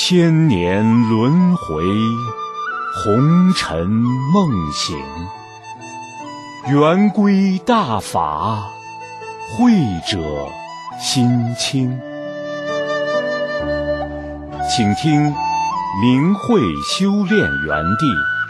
千年轮回，红尘梦醒。圆规大法，慧者心清。请听明慧修炼园地。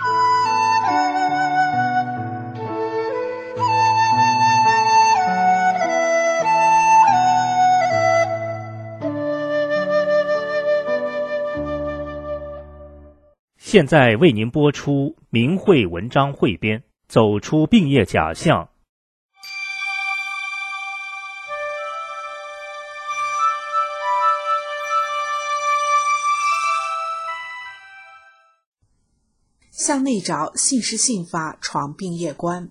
现在为您播出明慧文章汇编，走出病业假象。 向内找，信师信法，闯病业关。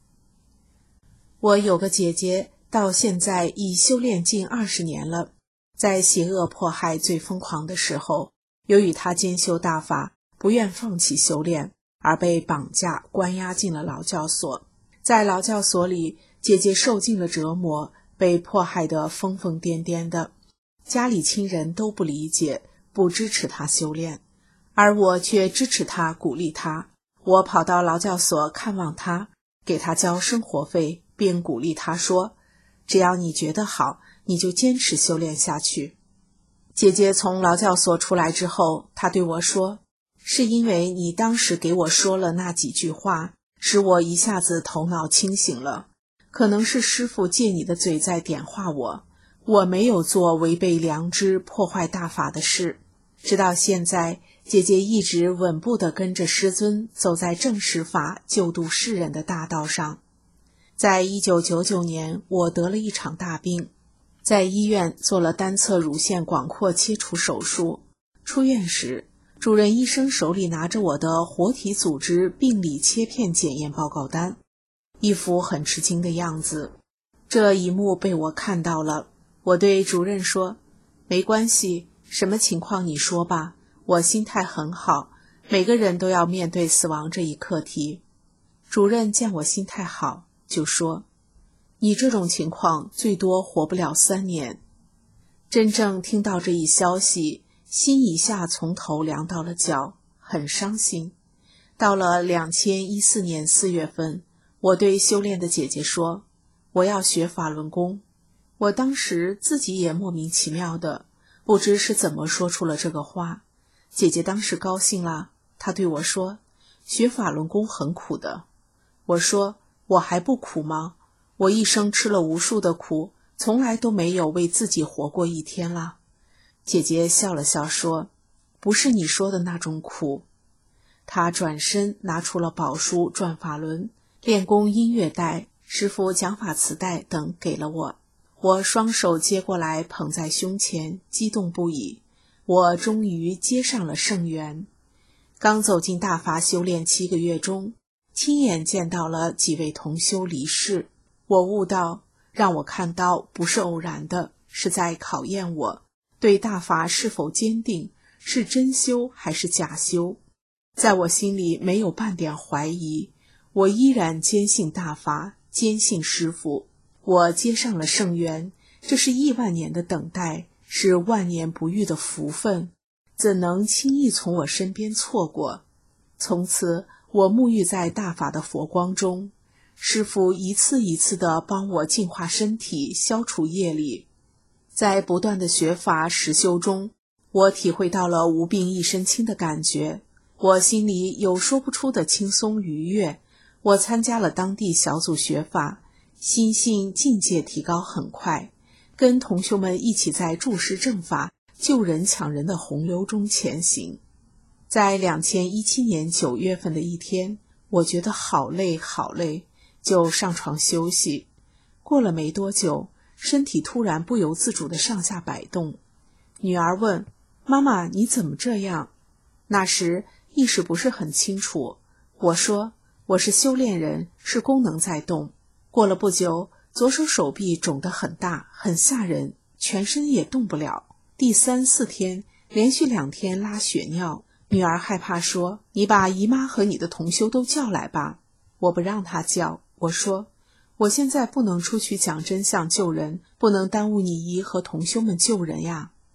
我有个姐姐，到现在已修炼近20年了。在邪恶迫害最疯狂的时候，由于她兼修大法，不愿放弃修炼，而被绑架关押进了劳教所。在劳教所里，姐姐受尽了折磨，被迫害得疯疯癫癫的，家里亲人都不理解，不支持她修炼，而我却支持她，鼓励她。我跑到劳教所看望她，给她交生活费，并鼓励她说，只要你觉得好，你就坚持修炼下去。姐姐从劳教所出来之后，她对我说，是因为你当时给我说了那几句话，使我一下子头脑清醒了。可能是师父借你的嘴在点化我，我没有做违背良知、破坏大法的事。直到现在，姐姐一直稳步地跟着师尊走在正实法、救度世人的大道上。在1999年，我得了一场大病，在医院做了单侧乳腺广阔切除手术。出院时，主任医生手里拿着我的活体组织病理切片检验报告单，一副很吃惊的样子。这一幕被我看到了，我对主任说，没关系，什么情况你说吧，我心态很好，每个人都要面对死亡这一课题。主任见我心态好，就说，你这种情况最多活不了3年。真正听到这一消息，心一下从头凉到了脚，很伤心。到了2014年4月份，我对修炼的姐姐说，我要学法轮功。我当时自己也莫名其妙的，不知是怎么说出了这个话。姐姐当时高兴了，她对我说，学法轮功很苦的。我说，我还不苦吗？我一生吃了无数的苦，从来都没有为自己活过一天了。姐姐笑了笑说，不是你说的那种苦。她转身拿出了宝书、转法轮、练功音乐带、师父讲法磁带等给了我。我双手接过来捧在胸前，激动不已。我终于接上了圣缘。刚走进大法修炼7个月中，亲眼见到了几位同修离世。我悟到，让我看到不是偶然的，是在考验我对大法是否坚定，是真修还是假修。在我心里没有半点怀疑，我依然坚信大法，坚信师父。我接上了圣缘，这是亿万年的等待，是万年不遇的福分，怎能轻易从我身边错过？从此我沐浴在大法的佛光中，师父一次一次地帮我净化身体，消除业力。在不断的学法实修中，我体会到了无病一身轻的感觉，我心里有说不出的轻松愉悦。我参加了当地小组学法，心性境界提高很快，跟同学们一起在注释正法、救人抢人的洪流中前行。在2017年9月份的一天，我觉得好累好累，就上床休息。过了没多久，身体突然不由自主地上下摆动。女儿问，妈妈你怎么这样？那时意识不是很清楚。我说，我是修炼人，是功能在动。过了不久，左手手臂肿得很大，很吓人，全身也动不了。第3、4天，连续2天拉血尿。女儿害怕说，你把姨妈和你的同修都叫来吧。我不让她叫，我说，我现在不能出去讲真相救人，不能耽误你姨和同修们救人呀。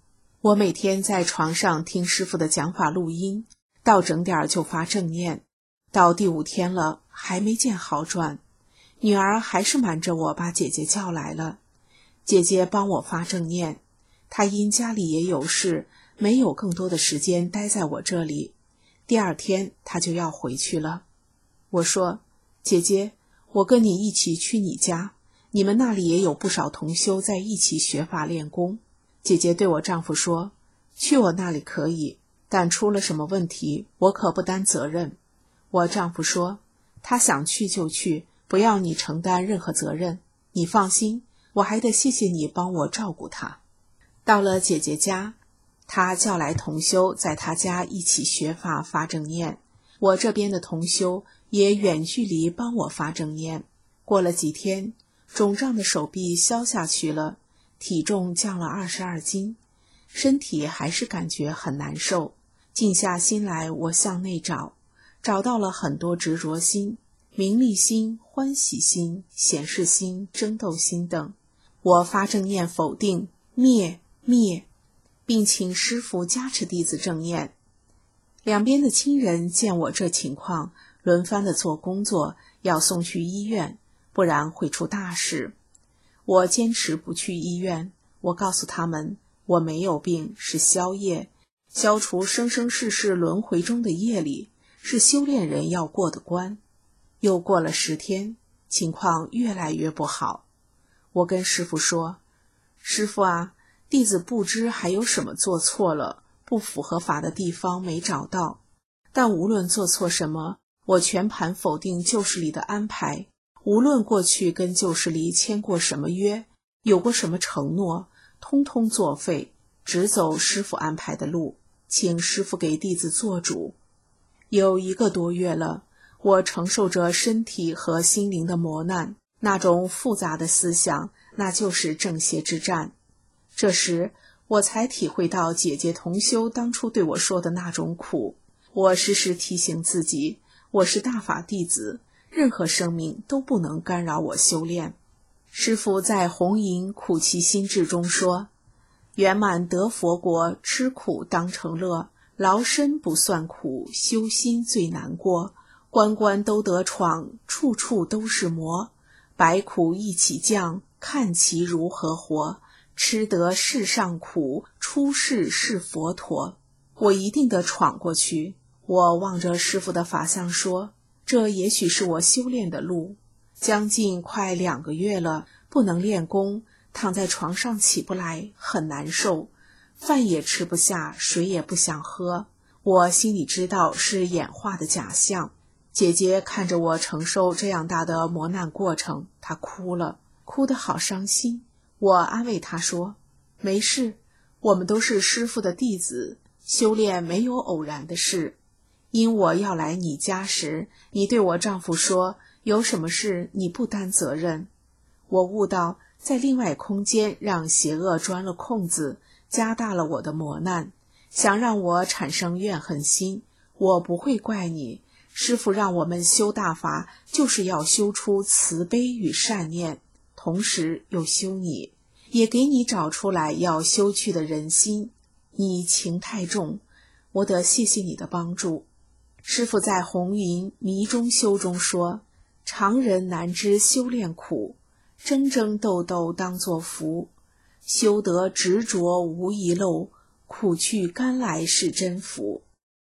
我每天在床上听师傅的讲法录音，到整点就发正念，到第5天了还没见好转。女儿还是瞒着我把姐姐叫来了，姐姐帮我发正念。她因家里也有事，没有更多的时间待在我这里。第2天她就要回去了。我说，姐姐，我跟你一起去你家，你们那里也有不少同修在一起学法练功。姐姐对我丈夫说，去我那里可以，但出了什么问题，我可不担责任。我丈夫说，他想去就去，不要你承担任何责任，你放心，我还得谢谢你帮我照顾他。到了姐姐家，他叫来同修在他家一起学法发正念，我这边的同修也远距离帮我发正念。过了几天，肿胀的手臂消下去了，体重降了22斤，身体还是感觉很难受。静下心来，我向内找，找到了很多执着心、名利心、欢喜心、显示心、争斗心等。我发正念否定、灭，并请师父加持弟子正念。两边的亲人见我这情况，轮番的做工作，要送去医院，不然会出大事。我坚持不去医院，我告诉他们，我没有病，是消业，消除生生世世轮回中的业力，是修炼人要过的关。又过了10天，情况越来越不好。我跟师父说，师父啊，弟子不知还有什么做错了，不符合法的地方没找到，但无论做错什么，我全盘否定旧世里的安排，无论过去跟旧世里签过什么约，有过什么承诺，通通作废，只走师父安排的路，请师父给弟子做主。有1个多月了，我承受着身体和心灵的磨难，那种复杂的思想，那就是正邪之战。这时我才体会到姐姐同修当初对我说的那种苦。我时时提醒自己，我是大法弟子，任何生命都不能干扰我修炼。师父在红银苦其心志中说，圆满得佛国，吃苦当成乐，劳身不算苦，修心最难过，关关都得闯，处处都是磨，百苦一起降，看其如何活，吃得世上苦，出世是佛陀。我一定得闯过去。我望着师父的法相说，这也许是我修炼的路。将近快2个月了，不能练功，躺在床上起不来，很难受，饭也吃不下，水也不想喝。我心里知道是演化的假象。姐姐看着我承受这样大的磨难过程，她哭了，哭得好伤心。我安慰她说，没事，我们都是师父的弟子，修炼没有偶然的事。因我要来你家时，你对我丈夫说，有什么事你不担责任。我悟到，在另外空间让邪恶钻了空子，加大了我的磨难，想让我产生怨恨心。我不会怪你，师父让我们修大法，就是要修出慈悲与善念，同时又修你，也给你找出来要修去的人心。你情太重，我得谢谢你的帮助。师父在红云迷中修中说，常人难知修炼苦，争争斗斗当作福，修得执着无遗漏，苦去甘来是真福。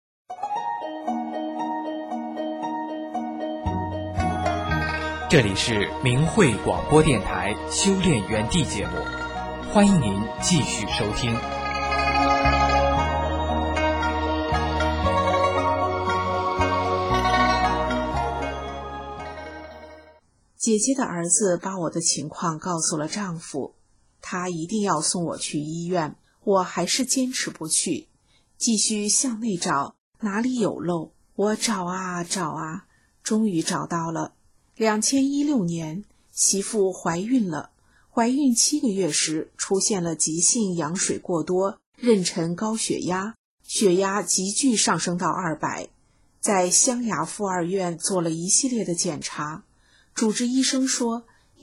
这里是明慧广播电台修炼园地节目，欢迎您继续收听。 姐姐的儿子把我的情况告诉了丈夫，他一定要送我去医院，我还是坚持不去，继续向内找，哪里有漏，我找啊找啊，终于找到了。2016年，媳妇怀孕了，怀孕7个月时出现了急性羊水过多，妊娠高血压，血压急剧上升到200，在湘雅妇儿院做了一系列的检查。主治医生说，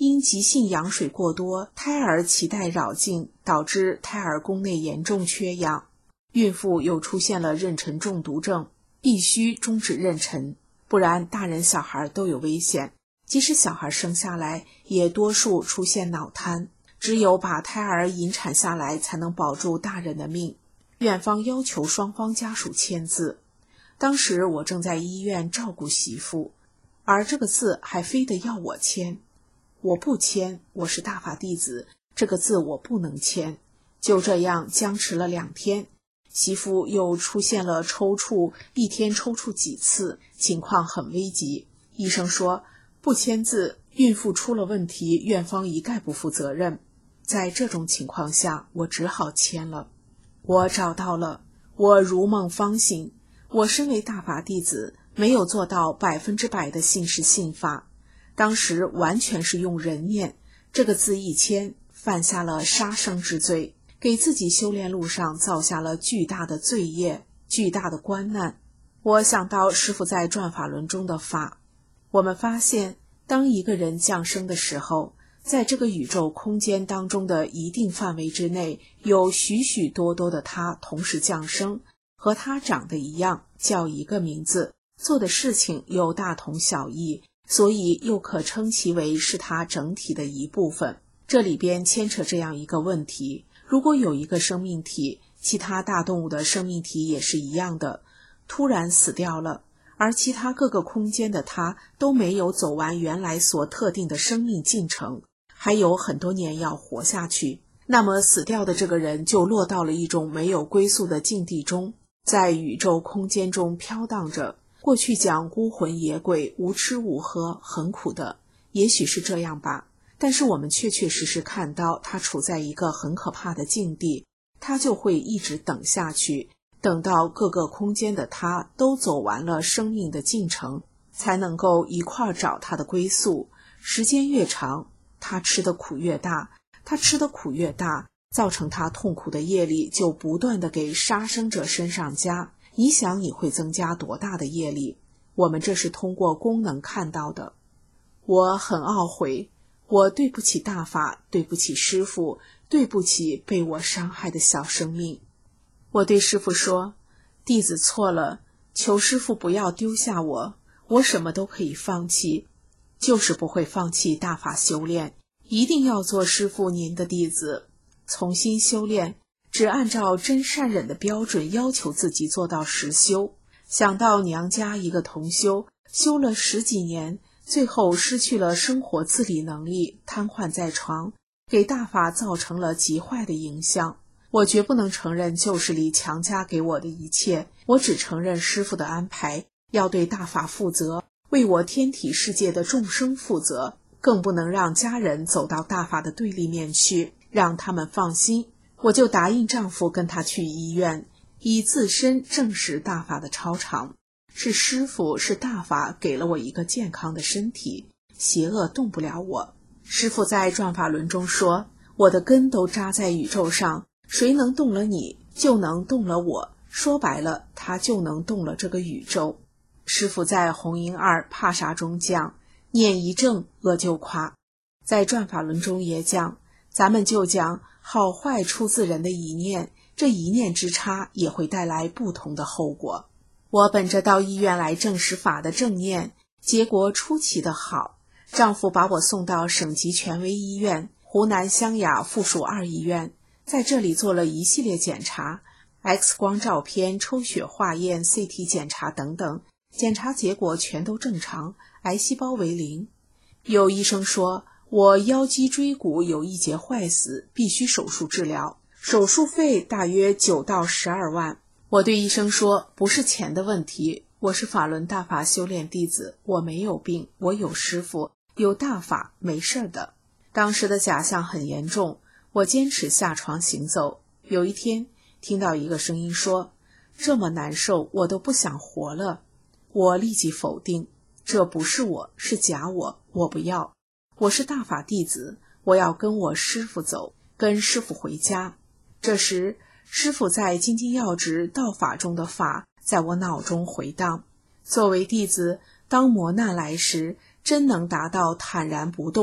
因急性羊水过多，胎儿脐带扰进，导致胎儿宫内严重缺氧。孕妇又出现了妊娠中毒症，必须终止妊娠，不然大人小孩都有危险。即使小孩生下来，也多数出现脑瘫，只有把胎儿引产下来，才能保住大人的命。院方要求双方家属签字。当时我正在医院照顾媳妇，而这个字还非得要我签。我不签，我是大法弟子，这个字我不能签。就这样僵持了2天，媳妇又出现了抽搐，一天抽搐几次，情况很危急。医生说不签字，孕妇出了问题，院方一概不负责任。在这种情况下，我只好签了。我找到了，我如梦方醒。我身为大法弟子，没有做到100%的信实信法，当时完全是用人念，这个字一签，犯下了杀生之罪，给自己修炼路上造下了巨大的罪业，巨大的关难。我想到师父在转法轮中的法，我们发现当一个人降生的时候，在这个宇宙空间当中的一定范围之内，有许许多多的他同时降生，和他长得一样，叫一个名字，做的事情又大同小异，所以又可称其为是他整体的一部分。这里边牵扯这样一个问题，如果有一个生命体，其他大动物的生命体也是一样的，突然死掉了，而其他各个空间的他都没有走完原来所特定的生命进程，还有很多年要活下去，那么死掉的这个人就落到了一种没有归宿的境地中，在宇宙空间中飘荡着。过去讲孤魂野鬼，无吃无喝，很苦的，也许是这样吧，但是我们确确实实看到他处在一个很可怕的境地，他就会一直等下去，等到各个空间的他都走完了生命的进程，才能够一块找他的归宿。时间越长，他吃的苦越大，他吃的苦越大，造成他痛苦的业力就不断的给杀生者身上加。你想你会增加多大的业力？我们这是通过功能看到的。我很懊悔，我对不起大法，对不起师父，对不起被我伤害的小生命。我对师父说，弟子错了，求师父不要丢下我，我什么都可以放弃，就是不会放弃大法修炼，一定要做师父您的弟子，重新修炼，只按照真善忍的标准要求自己做到实修。想到娘家一个同修，修了10几年，最后失去了生活自理能力，瘫痪在床，给大法造成了极坏的影响。我绝不能承认旧时里强加给我的一切，我只承认师父的安排，要对大法负责，为我天体世界的众生负责，更不能让家人走到大法的对立面去，让他们放心。我就答应丈夫跟他去医院，以自身证实大法的超常。是师父，是大法给了我一个健康的身体，邪恶动不了我。师父在转法轮中说，我的根都扎在宇宙上，谁能动了你，就能动了我。说白了，他就能动了这个宇宙。师父在红音2帕沙中讲，念一正，恶就垮。在转法轮中也讲，咱们就讲好坏出自人的一念，这一念之差也会带来不同的后果。我本着到医院来证实法的正念，结果出奇的好。丈夫把我送到省级权威医院湖南湘雅附属2医院，在这里做了一系列检查， X 光照片、抽血化验、CT 检查等等，检查结果全都正常，癌细胞为0。有医生说我腰肌椎骨有一节坏死，必须手术治疗，手术费大约9到12万。我对医生说，不是钱的问题，我是法轮大法修炼弟子，我没有病，我有师父，有大法，没事的。当时的假象很严重，我坚持下床行走。有一天听到一个声音说，这么难受，我都不想活了。我立即否定，这不是我，是假我，我不要。我是大法弟子，我要跟我师父走，跟师父回家。这时师父在津津要旨道法中的法在我脑中回荡。作为弟子，当磨难来时，真能达到坦然不动，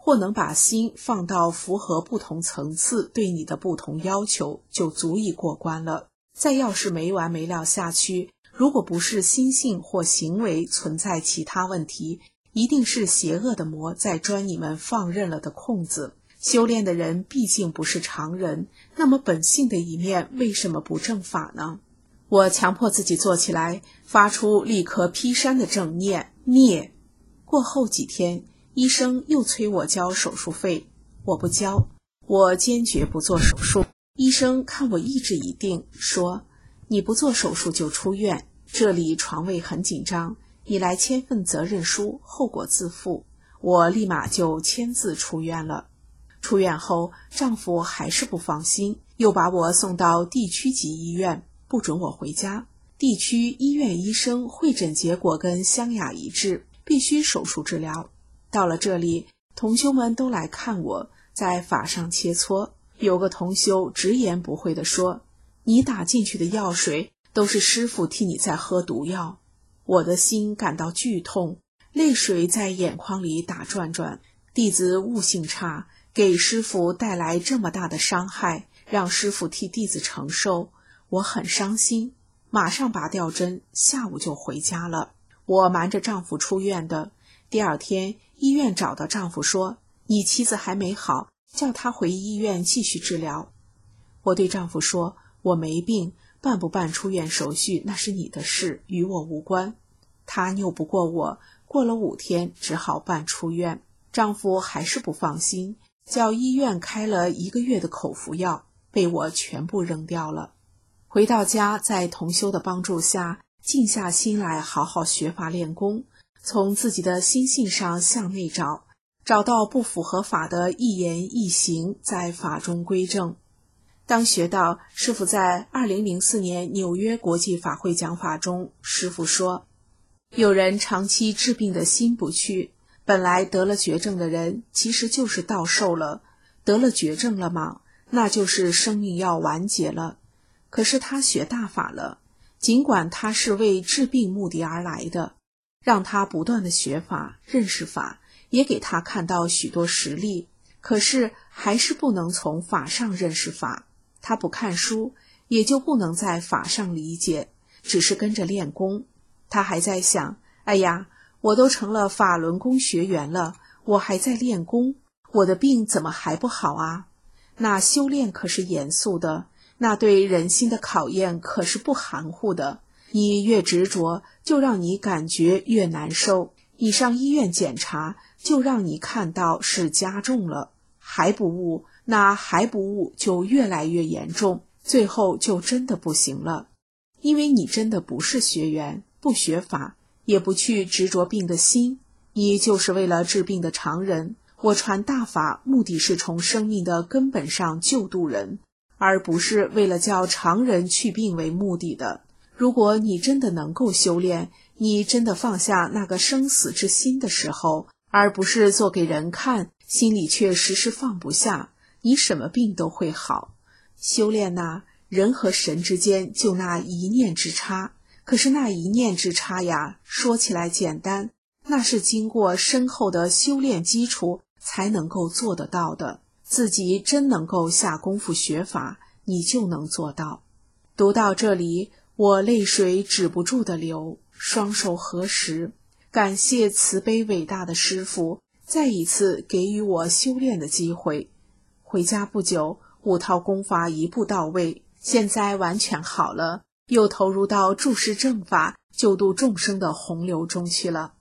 或能把心放到符合不同层次对你的不同要求，就足以过关了。再要是没完没了下去，如果不是心性或行为存在其他问题，一定是邪恶的魔在钻你们放任了的空子。修炼的人毕竟不是常人，那么本性的一面为什么不正法呢？我强迫自己坐起来，发出立刻劈山的正念，灭。过后几天，医生又催我交手术费，我不交，我坚决不做手术。医生看我意志已定，说：你不做手术就出院，这里床位很紧张，你来签份责任书，后果自负。我立马就签字出院了。出院后，丈夫还是不放心，又把我送到地区级医院，不准我回家。地区医院医生会诊结果跟湘雅一致，必须手术治疗。到了这里，同修们都来看我，在法上切磋。有个同修直言不讳地说：你打进去的药水都是师父替你在喝毒药。我的心感到剧痛，泪水在眼眶里打转转。弟子悟性差，给师父带来这么大的伤害，让师父替弟子承受，我很伤心，马上拔掉针，下午就回家了。我瞒着丈夫出院的。第二天，医院找到丈夫说：你妻子还没好，叫她回医院继续治疗。我对丈夫说：我没病，办不办出院手续那是你的事，与我无关。他拗不过我，过了5天只好办出院。丈夫还是不放心，叫医院开了1个月的口服药，被我全部扔掉了。回到家，在同修的帮助下，静下心来好好学法练功，从自己的心性上向内找，找到不符合法的一言一行，在法中归正。当学到师父在2004年纽约国际法会讲法中，师父说，有人长期治病的心不去，本来得了绝症的人其实就是到寿了，得了绝症了吗？那就是生命要完结了。可是他学大法了，尽管他是为治病目的而来的，让他不断的学法认识法，也给他看到许多实例，可是还是不能从法上认识法。他不看书，也就不能在法上理解，只是跟着练功。他还在想，哎呀，我都成了法轮功学员了，我还在练功，我的病怎么还不好啊？那修炼可是严肃的，那对人心的考验可是不含糊的。你越执着，就让你感觉越难受。你上医院检查，就让你看到是加重了，还不悟，那还不悟就越来越严重，最后就真的不行了。因为你真的不是学员，不学法，也不去执着病的心，你就是为了治病的常人。我传大法，目的是从生命的根本上救度人，而不是为了叫常人去病为目的的。如果你真的能够修炼，你真的放下那个生死之心的时候，而不是做给人看，心里却时时放不下，你什么病都会好。修炼呐，人和神之间就那一念之差，可是那一念之差呀，说起来简单，那是经过深厚的修炼基础才能够做得到的。自己真能够下功夫学法，你就能做到。读到这里，我泪水止不住的流，双手合十，感谢慈悲伟大的师父再一次给予我修炼的机会。回家不久，5套功法一步到位，现在完全好了，又投入到注释正法、救度众生的洪流中去了。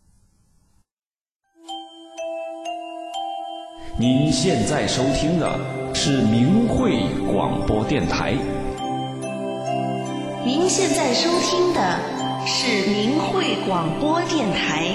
您现在收听的是明慧广播电台。 您现在收听的是明慧广播电台。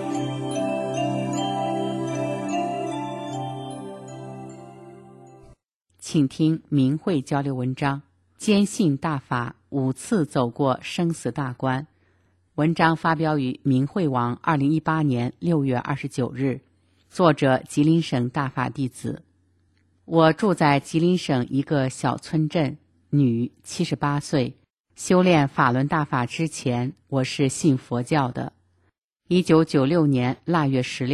请听明慧交流文章，坚信大法5次走过生死大关。文章发表于明慧网2018年6月29日，作者吉林省大法弟子。我住在吉林省一个小村镇，女，78岁。修炼法轮大法之前，我是信佛教的。1996年腊月16，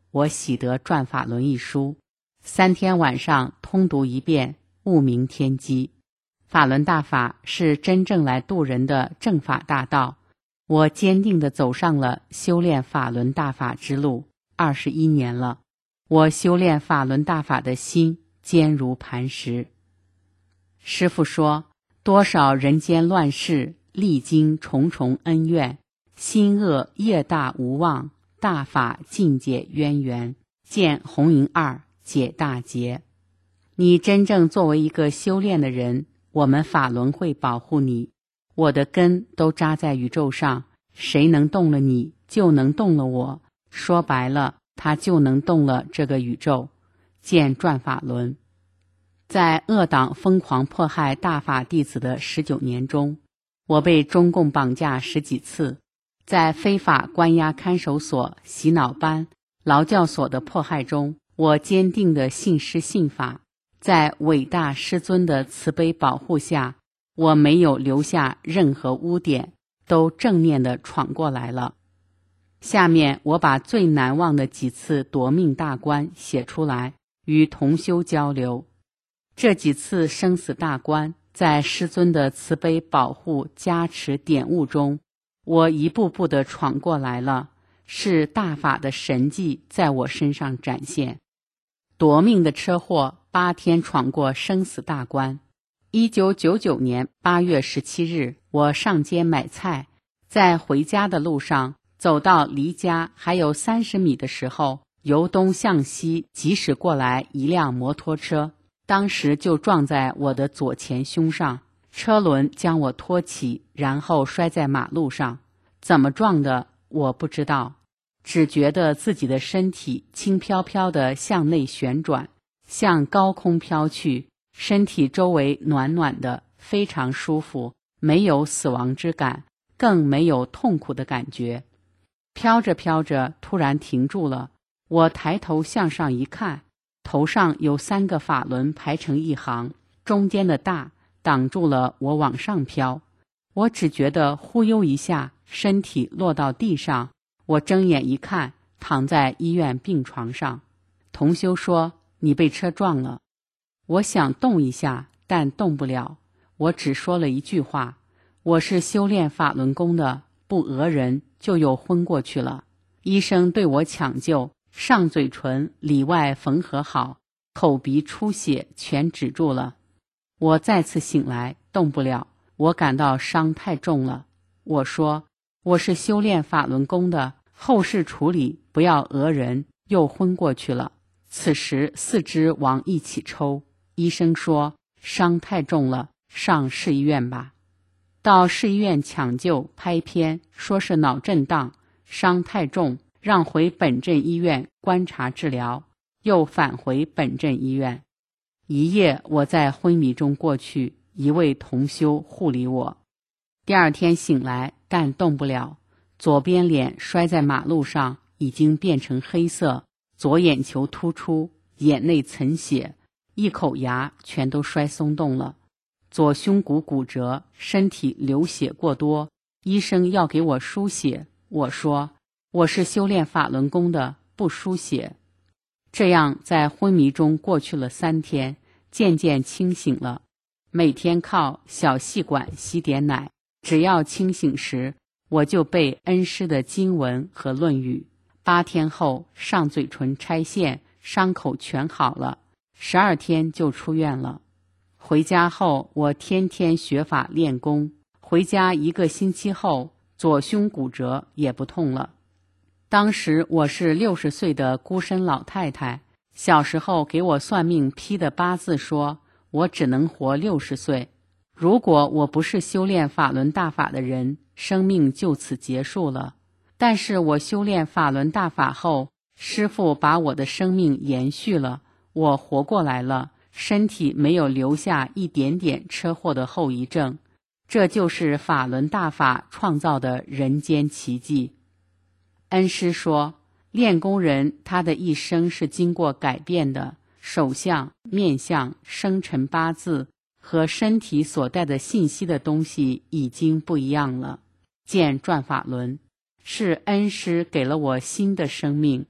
我喜得《转法轮》一书，3天晚上通读一遍，悟明天机。法轮大法是真正来度人的正法大道，我坚定地走上了修炼法轮大法之路，21年了。我修炼法轮大法的心坚如磐石。师父说，多少人间乱世，历经重重恩怨，心恶业大无望，大法尽解渊源，见红云2解大结。你真正作为一个修炼的人，我们法轮会保护你。我的根都扎在宇宙上，谁能动了你，就能动了我。说白了，他就能动了这个宇宙。见转法轮。在恶党疯狂迫害大法弟子的19年中，我被中共绑架10几次，在非法关押看守所、洗脑班、劳教所的迫害中，我坚定地信师信法。在伟大师尊的慈悲保护下，我没有留下任何污点，都正面地闯过来了。下面我把最难忘的几次夺命大关写出来，与同修交流。这几次生死大关，在师尊的慈悲保护加持点悟中，我一步步地闯过来了，是大法的神迹在我身上展现。夺命的车祸8天闯过生死大关。1999年8月17日，我上街买菜，在回家的路上，走到离家还有30米的时候，由东向西疾驶过来一辆摩托车，当时就撞在我的左前胸上，车轮将我拖起，然后摔在马路上。怎么撞的我不知道，只觉得自己的身体轻飘飘地向内旋转，向高空飘去，身体周围暖暖的，非常舒服，没有死亡之感，更没有痛苦的感觉。飘着飘着，突然停住了，我抬头向上一看，头上有3个法轮排成一行，中间的大挡住了我往上飘。我只觉得忽悠一下，身体落到地上，我睁眼一看，躺在医院病床上。同修说，你被车撞了。我想动一下，但动不了。我只说了一句话，我是修炼法轮功的，不讹人，就又昏过去了。医生对我抢救，上嘴唇里外缝合好，口鼻出血全止住了。我再次醒来，动不了，我感到伤太重了。我说，我是修炼法轮功的，后事处理不要讹人，又昏过去了。此时4肢往一起抽，医生说伤太重了，上市医院吧。到市医院抢救拍片，说是脑震荡，伤太重，让回本镇医院观察治疗，又返回本镇医院。一夜我在昏迷中过去，一位同修护理我。第2天醒来，但动不了，左边脸摔在马路上，已经变成黑色，左眼球突出，眼内涔血，一口牙全都摔松动了，左胸骨骨折，身体流血过多，医生要给我输血。我说，我是修炼法轮功的，不输血。这样在昏迷中过去了3天，渐渐清醒了，每天靠小细管吸点奶，只要清醒时，我就背恩师的经文和论语。8天后，上嘴唇拆线，伤口全好了，12天就出院了。回家后，我天天学法练功，回家1个星期后，左胸骨折也不痛了。当时我是60岁的孤身老太太，小时候给我算命批的8字说，我只能活60岁。如果我不是修炼法轮大法的人，生命就此结束了。但是我修炼法轮大法后，师父把我的生命延续了，我活过来了，身体没有留下一点点车祸的后遗症。这就是法轮大法创造的人间奇迹。恩师说，练功人他的一生是经过改变的，手相、面相、生辰八字和身体所带的信息的东西已经不一样了。见转法轮，是恩师给了我新的生命。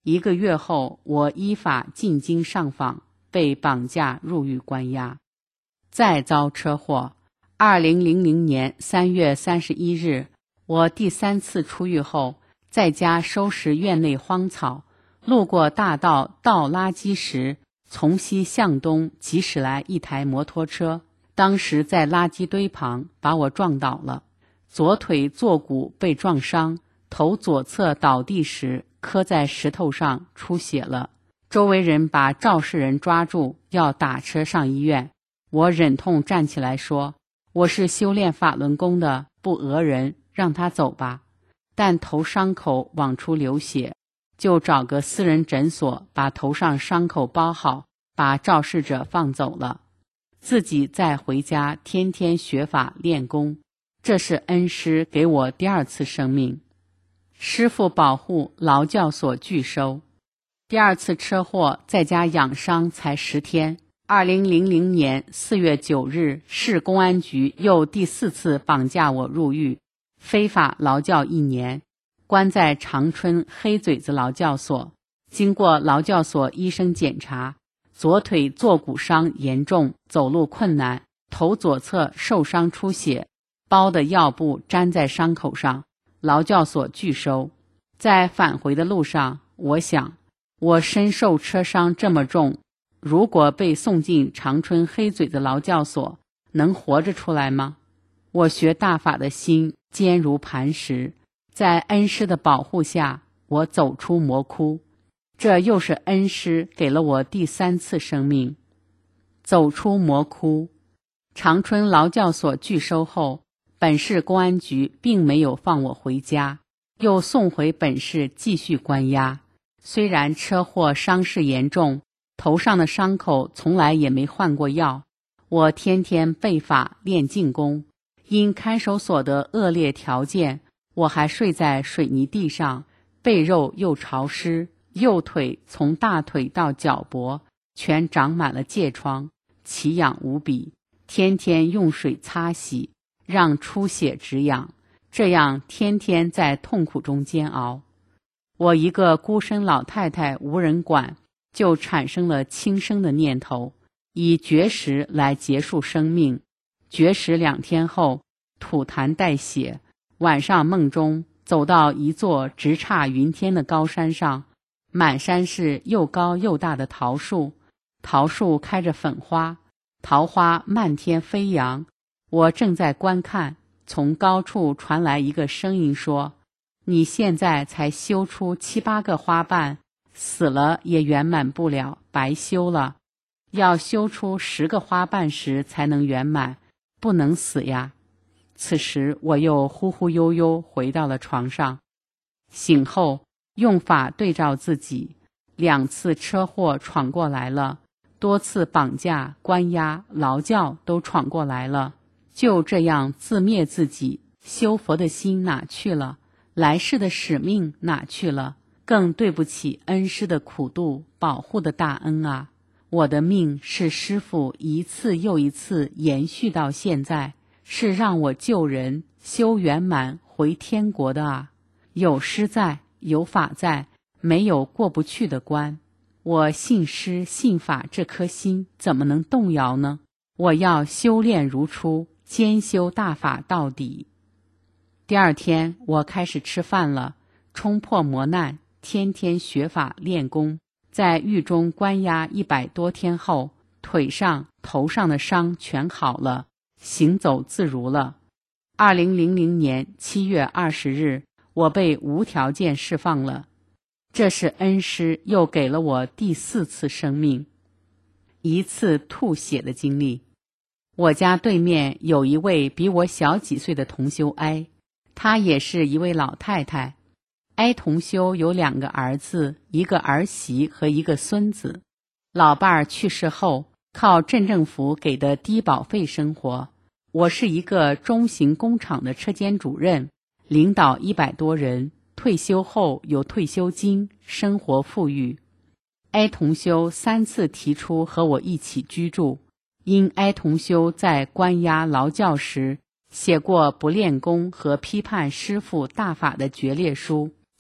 1个月后，我依法进京上访，被绑架入狱关押，再遭车祸。2000年3月31日，我第3次出狱后，在家收拾院内荒草，路过大道倒垃圾时，从西向东疾驶来一台摩托车，当时在垃圾堆旁把我撞倒了，左腿坐骨被撞伤，头左侧倒地时磕在石头上出血了。周围人把肇事人抓住，要打车上医院。我忍痛站起来说，我是修炼法轮功的，不讹人，让他走吧。但头伤口往出流血，就找个私人诊所把头上伤口包好，把肇事者放走了，自己再回家天天学法练功。这是恩师给我第2次生命。师父保护，劳教所拒收。第2次车祸在家养伤才10天。2000年4月9日，市公安局又第4次绑架我入狱，非法劳教1年，关在长春黑嘴子劳教所。经过劳教所医生检查，左腿坐骨伤严重，走路困难，头左侧受伤出血，包的药布粘在伤口上，劳教所拒收。在返回的路上，我想，我身受车伤这么重，如果被送进长春黑嘴子劳教所，能活着出来吗？我学大法的心坚如磐石，在恩师的保护下，我走出魔窟。这又是恩师给了我第3次生命。走出魔窟。长春劳教所拒收后，本市公安局并没有放我回家，又送回本市继续关押。虽然车祸伤势严重，头上的伤口从来也没换过药，我天天背法练静功。因看守所的恶劣条件，我还睡在水泥地上，背肉又潮湿，右腿从大腿到脚脖全长满了疥疮，奇痒无比，天天用水擦洗，让出血止痒，这样天天在痛苦中煎熬。我一个孤身老太太无人管，就产生了轻生的念头，以绝食来结束生命。绝食2天后，吐痰带血，晚上梦中走到一座直插云天的高山上，满山是又高又大的桃树，桃树开着粉花，桃花漫天飞扬。我正在观看，从高处传来一个声音说，你现在才修出7、8个花瓣，死了也圆满不了，白修了。要修出10个花瓣时才能圆满，不能死呀。此时我又忽忽悠悠回到了床上。醒后用法对照自己，2次车祸闯过来了，多次绑架、关押、劳教都闯过来了，就这样自灭自己，修佛的心哪去了？来世的使命哪去了？更对不起恩师的苦度保护的大恩啊！我的命是师父一次又一次延续到现在，是让我救人修圆满回天国的啊！有师在，有法在，没有过不去的关。我信师信法这颗心怎么能动摇呢？我要修炼如初，兼修大法到底。第2天我开始吃饭了，冲破磨难，天天学法练功。在狱中关押100多天后，腿上头上的伤全好了，行走自如了。2000年7月20日，我被无条件释放了。这是恩师又给了我第4次生命。1次吐血的经历。我家对面有一位比我小几岁的同修哀，她也是一位老太太。哀同修有2个儿子，一个儿媳和一个孙子。老伴儿去世后，靠镇政府给的低保费生活。我是一个中型工厂的车间主任，领导100多人，退休后有退休金，生活富裕。哀同修3次提出和我一起居住，因哀同修在关押劳教时写过不练功和批判师父大法的决裂书，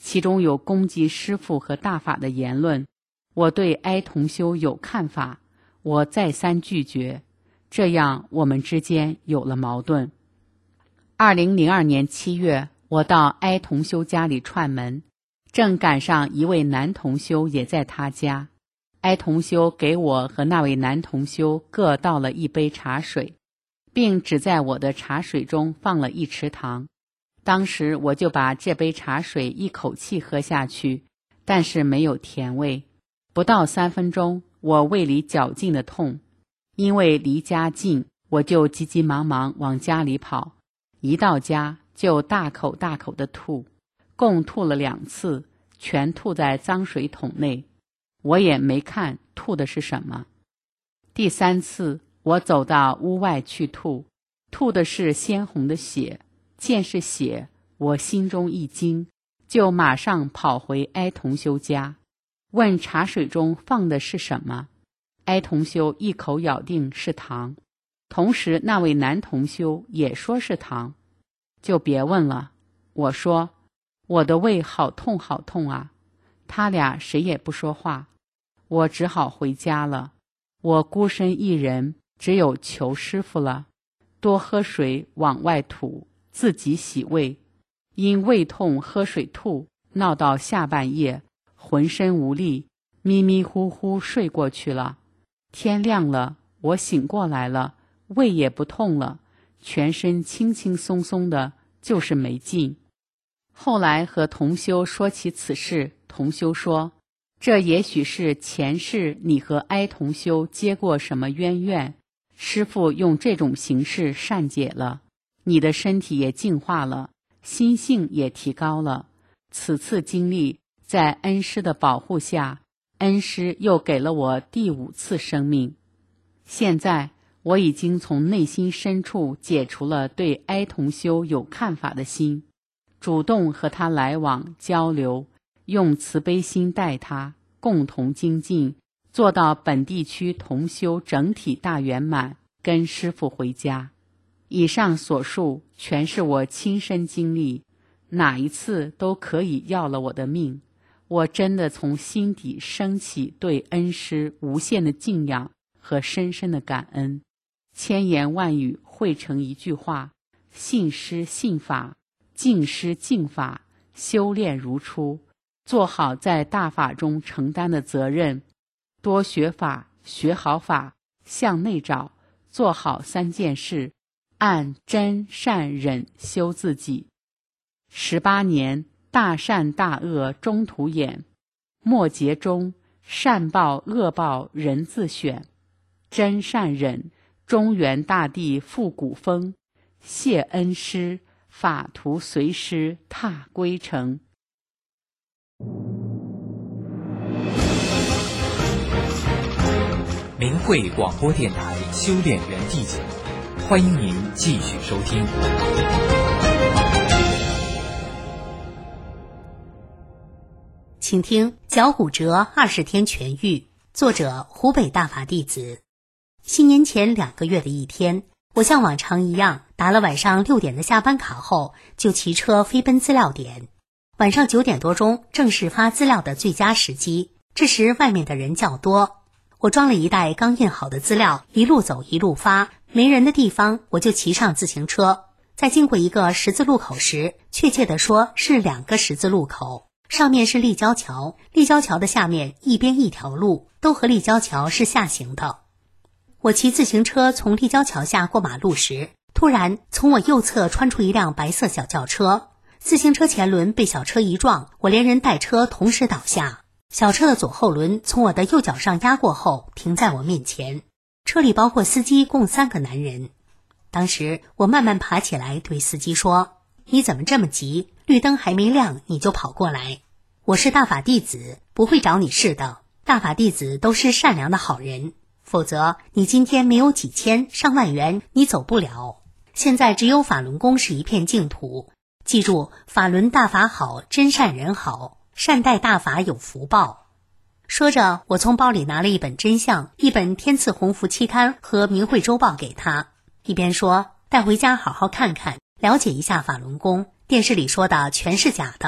其中有攻击师父和大法的言论，我对哀同修有看法，我再三拒绝，这样我们之间有了矛盾。2002年7月，我到哀同修家里串门，正赶上一位男同修也在他家。哀同修给我和那位男同修各倒了一杯茶水，并只在我的茶水中放了一匙糖。当时我就把这杯茶水一口气喝下去，但是没有甜味。不到3分钟，我胃里绞尽的痛。因为离家近，我就急急忙忙往家里跑，一到家就大口大口的吐，共吐了2次，全吐在脏水桶内。我也没看吐的是什么。第3次，我走到屋外去吐，吐的是鲜红的血。见是血，我心中一惊，就马上跑回哀同修家，问茶水中放的是什么。哀同修一口咬定是糖，同时那位男同修也说是糖。就别问了，我说我的胃好痛好痛啊。他俩谁也不说话，我只好回家了。我孤身一人，只有求师父了，多喝水往外吐，自己洗胃。因胃痛喝水吐，闹到下半夜，浑身无力，迷迷糊糊睡过去了。天亮了，我醒过来了，胃也不痛了，全身轻轻松松的，就是没劲。后来和同修说起此事，同修说，这也许是前世你和哀同修结过什么冤怨，师父用这种形式善解了，你的身体也净化了，心性也提高了。此次经历在恩师的保护下，恩师又给了我第5次生命。现在我已经从内心深处解除了对哀同修有看法的心，主动和他来往交流，用慈悲心待他，共同精进，做到本地区同修整体大圆满，跟师父回家。以上所述全是我亲身经历，哪一次都可以要了我的命。我真的从心底升起对恩师无限的敬仰和深深的感恩，千言万语汇成一句话：信师信法，敬师敬法，修炼如初，做好在大法中承担的责任，多学法，学好法，向内找，做好3件事，按真善忍修自己。18年，大善大恶中途演，末节中，善报恶报人自选，真善忍，中原大地复古风，谢恩师，法图随师踏归程。 明慧广播电台修炼园地节目，欢迎您继续收听。 请听脚骨折20天痊愈，作者湖北大法弟子。新年前2个月的一天，我像往常一样打了晚上6点的下班卡后，就骑车飞奔资料点。晚上9点多钟正是发资料的最佳时机，这时外面的人较多。我装了一袋刚印好的资料，一路走一路发，没人的地方我就骑上自行车。在经过一个十字路口时，确切地说是2个十字路口，上面是立交桥，立交桥的下面一边一条路，都和立交桥是下行的。我骑自行车从立交桥下过马路时，突然从我右侧穿出一辆白色小轿车，自行车前轮被小车一撞，我连人带车同时倒下。小车的左后轮从我的右脚上压过后停在我面前，车里包括司机共3个男人。当时我慢慢爬起来对司机说，你怎么这么急，绿灯还没亮你就跑过来？我是大法弟子，不会找你事的，大法弟子都是善良的好人，否则你今天没有几千上万元你走不了。现在只有法轮功是一片净土，记住，法轮大法好，真善人好，善待大法有福报。说着，我从包里拿了一本真相，一本天赐鸿福期刊和明慧周报给他，一边说，带回家好好看看，了解一下法轮功，电视里说的全是假的。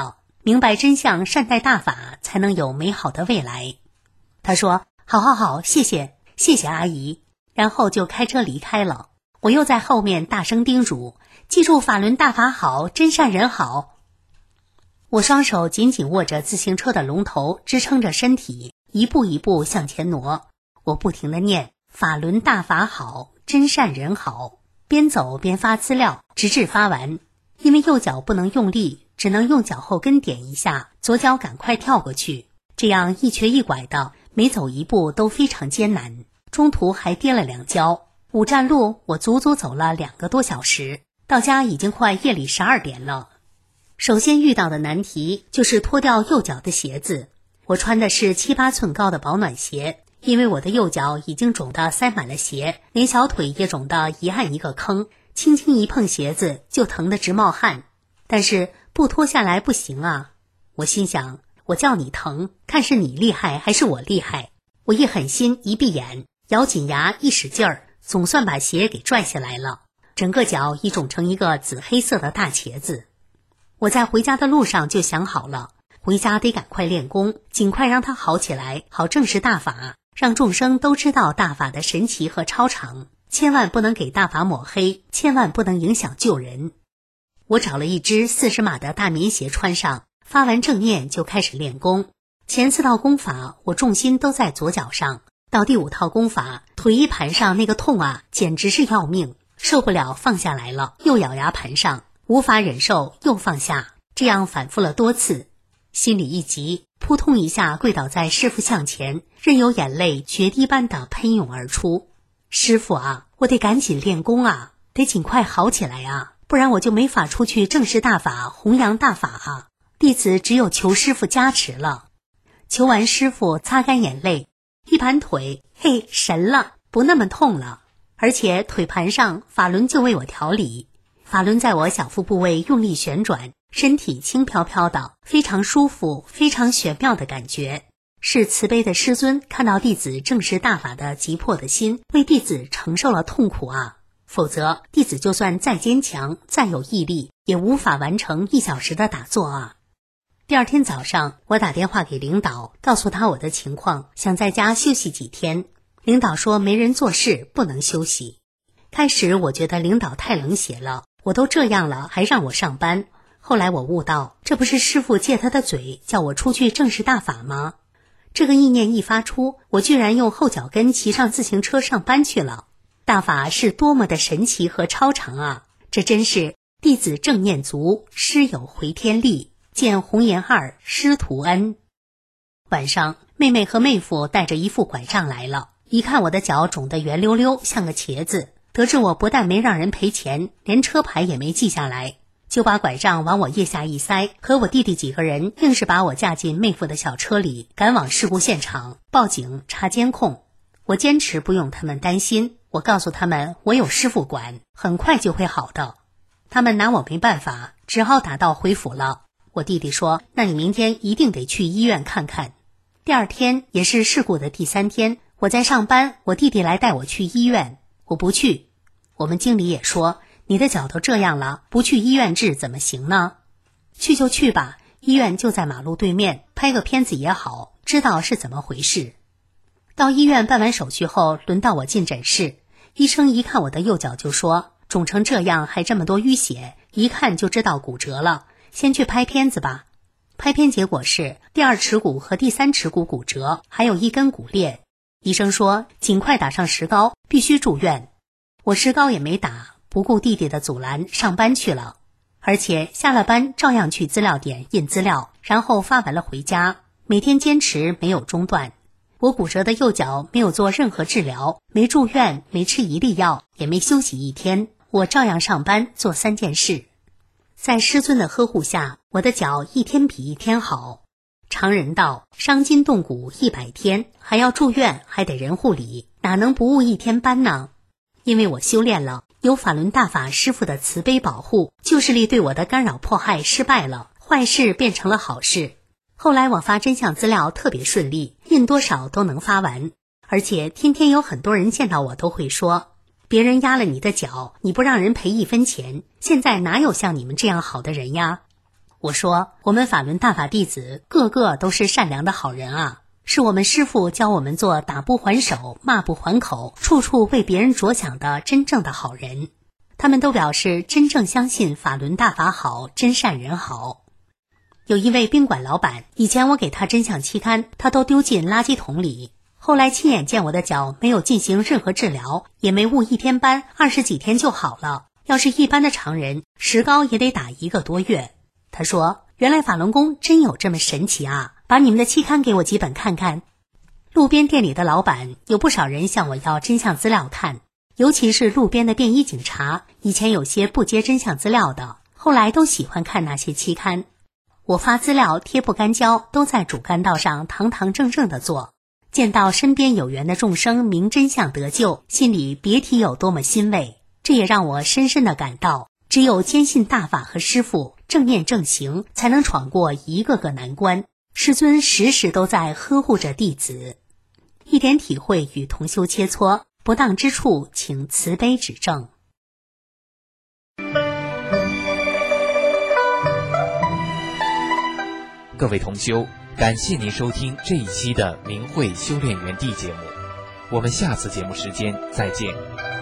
明白真相，善待大法，才能有美好的未来。他说：好好好，谢谢阿姨，然后就开车离开了。我又在后面大声叮嘱：记住法轮大法好，真善人好。我双手紧紧握着自行车的龙头，支撑着身体，一步一步向前挪。我不停地念：法轮大法好，真善人好，边走边发资料，直至发完。因为右脚不能用力，只能用脚后跟点一下，左脚赶快跳过去，这样一瘸一拐的，每走一步都非常艰难，中途还跌了2跤。5站路我足足走了2个多小时，到家已经快夜里12点了。首先遇到的难题就是脱掉右脚的鞋子，我穿的是7、8寸高的保暖鞋，因为我的右脚已经肿得塞满了血，连小腿也肿得一暗一个坑，轻轻一碰鞋子就疼得直冒汗。但是不脱下来不行啊！我心想，我叫你疼，看是你厉害还是我厉害。我一狠心，一闭眼，咬紧牙，一使劲儿，总算把鞋给拽下来了，整个脚已肿成一个紫黑色的大茄子。我在回家的路上就想好了，回家得赶快练功，尽快让它好起来，好证实大法，让众生都知道大法的神奇和超常，千万不能给大法抹黑，千万不能影响救人。我找了一只40码的大棉鞋穿上，发完正念就开始练功。前4套功法我重心都在左脚上，到第5套功法，腿一盘上那个痛啊，简直是要命，受不了放下来了，又咬牙盘上，无法忍受又放下，这样反复了多次。心里一急，扑通一下跪倒在师父像前，任由眼泪决堤般的喷涌而出。师父啊，我得赶紧练功啊，得尽快好起来啊，不然我就没法出去证实大法，弘扬大法啊！弟子只有求师父加持了。求完师父，擦干眼泪，一盘腿，嘿，神了，不那么痛了，而且腿盘上法轮就为我调理，法轮在我小腹部位用力旋转，身体轻飘飘的，非常舒服，非常玄妙的感觉。是慈悲的师尊看到弟子证实大法的急迫的心，为弟子承受了痛苦啊！否则弟子就算再坚强，再有毅力，也无法完成1小时的打坐啊！第2天早上，我打电话给领导，告诉他我的情况，想在家休息几天。领导说没人做事，不能休息。开始我觉得领导太冷血了，我都这样了还让我上班。后来我悟到，这不是师父借他的嘴叫我出去证实大法吗？这个意念一发出，我居然用后脚跟骑上自行车上班去了。大法是多么的神奇和超常啊！这真是弟子正念足，师有回天力，见红颜二，师徒恩。晚上，妹妹和妹夫带着一副拐杖来了，一看我的脚肿得圆溜溜，像个茄子，得知我不但没让人赔钱，连车牌也没记下来，就把拐杖往我腋下一塞，和我弟弟几个人硬是把我架进妹夫的小车里，赶往事故现场，报警查监控。我坚持不用他们担心，我告诉他们我有师傅管，很快就会好的。他们拿我没办法，只好打道回府了。我弟弟说，那你明天一定得去医院看看。第2天，也是事故的第3天，我在上班，我弟弟来带我去医院，我不去。我们经理也说，你的脚都这样了，不去医院治怎么行呢？去就去吧，医院就在马路对面，拍个片子也好，知道是怎么回事。到医院办完手续后，轮到我进诊室，医生一看我的右脚就说，肿成这样还这么多淤血，一看就知道骨折了，先去拍片子吧。拍片结果是第2尺骨和第3尺骨骨折，还有1根骨裂。医生说尽快打上石膏，必须住院。我石膏也没打，不顾弟弟的阻拦，上班去了。而且下了班照样去资料点印资料，然后发完了回家，每天坚持没有中断。我骨折的右脚没有做任何治疗，没住院，没吃一粒药，也没休息1天，我照样上班做3件事。在师尊的呵护下，我的脚1天比1天好。常人道伤筋动骨100天，还要住院，还得人护理，哪能不误1天班呢？因为我修炼了，有法轮大法师父的慈悲保护，旧势力对我的干扰迫害失败了，坏事变成了好事。后来我发真相资料特别顺利，印多少都能发完，而且天天有很多人见到我都会说，别人压了你的脚，你不让人赔1分钱，现在哪有像你们这样好的人呀？ 我说，我们法轮大法弟子个个都是善良的好人啊，是我们师父教我们做打不还手、骂不还口，处处为别人着想的真正的好人。他们都表示真正相信法轮大法好，真善人好。有一位宾馆老板，以前我给他真相期刊，他都丢进垃圾桶里。后来亲眼见我的脚没有进行任何治疗，也没误一天班，20几天就好了。要是一般的常人，石膏也得打1个多月。他说，原来法轮功真有这么神奇啊，把你们的期刊给我几本看看。路边店里的老板有不少人向我要真相资料看，尤其是路边的便衣警察，以前有些不接真相资料的，后来都喜欢看那些期刊。我发资料贴不干胶，都在主干道上堂堂正正的做。见到身边有缘的众生明真相得救，心里别提有多么欣慰。这也让我深深的感到，只有坚信大法和师父正念正行，才能闯过一个个难关。师尊时时都在呵护着弟子。一点体会与同修切磋，不当之处请慈悲指正。 各位同修，感谢您收听这一期的明慧修炼园地节目，我们下次节目时间再见。